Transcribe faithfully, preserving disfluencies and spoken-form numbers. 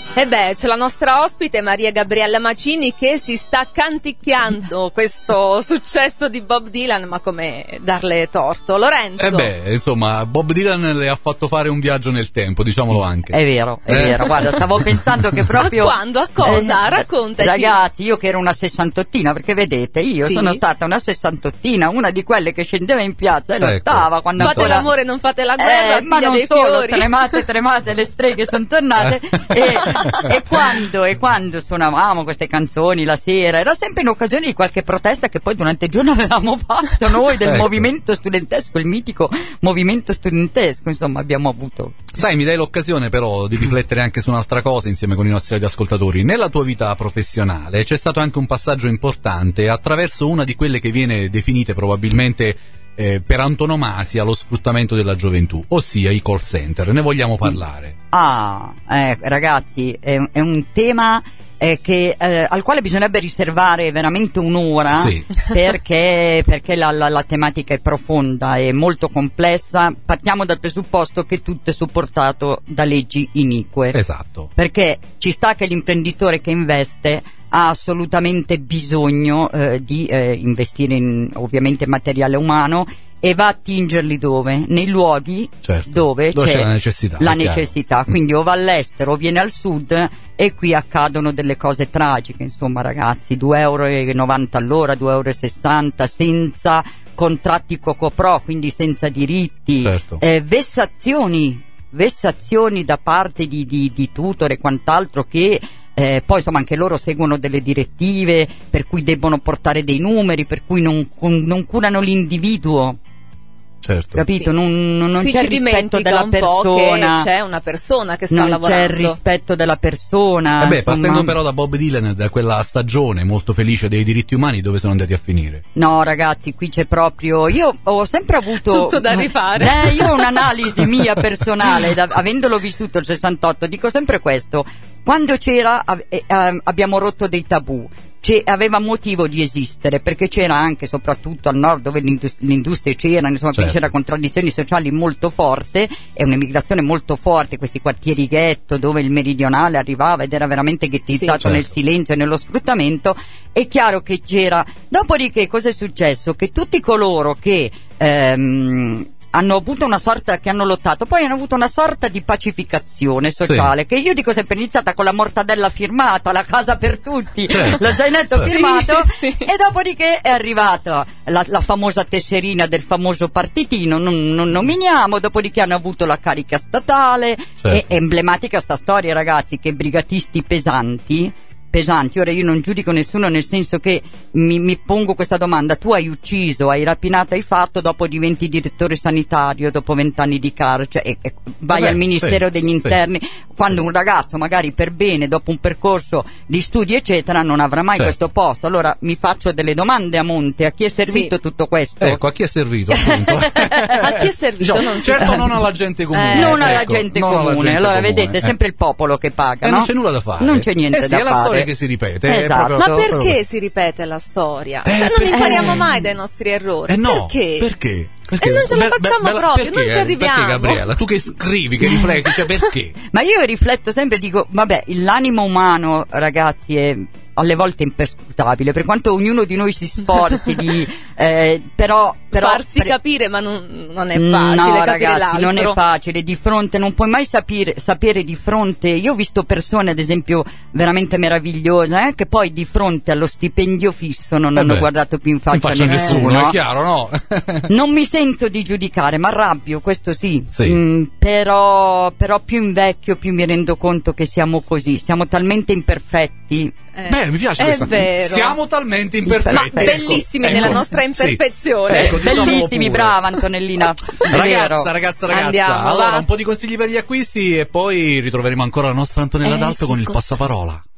E beh, c'è la nostra ospite Maria Gabriella Macini che si sta canticchiando questo successo di Bob Dylan, ma come darle torto? Lorenzo? Eh beh, insomma, Bob Dylan le ha fatto fare un viaggio nel tempo, diciamolo anche. È vero, è Eh? vero, guarda, stavo pensando che proprio... A quando? A cosa? Eh, Raccontaci. Ragazzi, io che ero una sessantottina, perché vedete, io Sì. sono stata una sessantottina, una di quelle che scendeva in piazza e Ecco. lottava quando Fate ancora... l'amore, non fate la guerra, Eh, ma figlia non dei solo, fiori. tremate, tremate, le streghe sono tornate e, e quando e quando suonavamo queste canzoni la sera era sempre in occasione di qualche protesta che poi durante il giorno avevamo fatto noi del Ecco. movimento studentesco, il mitico movimento studentesco, insomma abbiamo avuto. Sai, mi dai l'occasione però di riflettere anche su un'altra cosa insieme con i nostri radioascoltatori. Nella tua vita professionale c'è stato anche un passaggio importante attraverso una di quelle che viene definite probabilmente eh, per antonomasia lo sfruttamento della gioventù, ossia i call center. Ne vogliamo parlare? Ah, eh, ragazzi, è, è un tema eh, che, eh, al quale bisognerebbe riservare veramente un'ora, Sì. perché, perché la, la, la tematica è profonda e molto complessa. Partiamo dal presupposto che tutto è supportato da leggi inique. Esatto. Perché ci sta che l'imprenditore che investe ha assolutamente bisogno eh, di eh, investire in, ovviamente in materiale umano e va a attingerli dove? Nei luoghi Certo. dove, Dove c'è, c'è la necessità, la è chiaro. necessità. Quindi o va all'estero o viene al sud e qui accadono delle cose tragiche, insomma ragazzi, due euro e novanta all'ora, due euro e sessanta senza contratti Cocopro, quindi senza diritti, Certo. eh, vessazioni vessazioni da parte di, di, di tutor e quant'altro che eh, poi insomma anche loro seguono delle direttive per cui debbono portare dei numeri, per cui non, non curano l'individuo, Certo. capito? Sì. Non, non, non Si c'è ci il rispetto dimentica della un po' persona, che c'è una persona che sta non lavorando. c'è il rispetto della persona. Eh beh, insomma. partendo però da Bob Dylan, da quella stagione molto felice dei diritti umani, dove sono andati a finire? No ragazzi, qui c'è proprio, io ho sempre avuto Tutto da rifare. Eh, io ho un'analisi mia personale, da, avendolo vissuto il sessantotto, dico sempre questo: quando c'era av- eh, eh, abbiamo rotto dei tabù, c'è, aveva motivo di esistere, perché c'era anche, soprattutto al nord dove l'indust- le industrie c'erano, insomma, Certo. c'era contraddizioni sociali molto forte e un'emigrazione molto forte, questi quartieri ghetto dove il meridionale arrivava ed era veramente ghettizzato Sì, nel certo. silenzio e nello sfruttamento. È chiaro che c'era. Dopodiché cosa è successo? Che tutti coloro che ehm, hanno avuto una sorta, che hanno lottato, poi hanno avuto una sorta di pacificazione sociale, Sì. che io dico sempre, è iniziata con la mortadella firmata, la casa per tutti, Certo. lo zainetto Certo. firmato, Sì, sì. e dopodiché è arrivata la, la famosa tesserina del famoso partitino, non, non nominiamo, dopodiché hanno avuto la carica statale. Certo. È emblematica sta storia, ragazzi, che brigatisti pesanti pesanti. Ora io non giudico nessuno, nel senso che mi, mi pongo questa domanda: tu hai ucciso, hai rapinato, hai fatto, dopo diventi direttore sanitario dopo vent'anni di carcere e, e vai Vabbè, al Ministero sì, degli Interni, sì. quando un ragazzo magari per bene, dopo un percorso di studi eccetera, non avrà mai Certo. questo posto. Allora mi faccio delle domande a monte: a chi è servito Sì. tutto questo? Ecco, a chi è servito appunto? A chi è servito? Diciamo, Non si certo sa. non alla gente comune. Eh, non alla ecco, gente non alla comune. gente Allora comune, vedete, eh. sempre il popolo che paga, E no? non c'è nulla da fare. Non c'è niente eh sì, da è la fare. storia che si ripete. è Esatto. proprio- Ma proprio- perché si ripete la storia? Eh, Cioè, non per- impariamo eh. mai dai nostri errori. Eh no, perché? Perché? Perché? E non ce la Be- facciamo be- be- proprio, perché, non ci eh? arriviamo. Perché, Gabriella? Tu che scrivi, che rifletti, cioè perché? Ma io rifletto sempre e dico, vabbè, l'animo umano, ragazzi, è alle volte imperscrutabile, per quanto ognuno di noi si sforzi di eh, però, però farsi per- capire, ma non, non è facile no, capire ragazzi, l'altro. non è facile, di fronte non puoi mai sapere, sapere di fronte. Io ho visto persone, ad esempio, veramente meravigliose, eh, che poi di fronte allo stipendio fisso non Eh hanno beh, guardato più in faccia, in faccia a nessuno, nessuno, è chiaro, no? Non mi sento di giudicare, ma arrabbio, questo sì, Sì. Mm, però, però più invecchio più mi rendo conto che siamo così, siamo talmente imperfetti. Eh, Beh, mi piace è questa. vero. Siamo talmente imperfetti. Ma ecco. bellissimi Ecco. nella nostra Sì. imperfezione. Ecco, diciamolo Bellissimi, pure. brava Antonellina. È vero. Ragazza, ragazza, ragazza. Andiamo, allora, va. un po' di consigli per gli acquisti e poi ritroveremo ancora la nostra Antonella Eh, D'Alto sì, con il co- passaparola.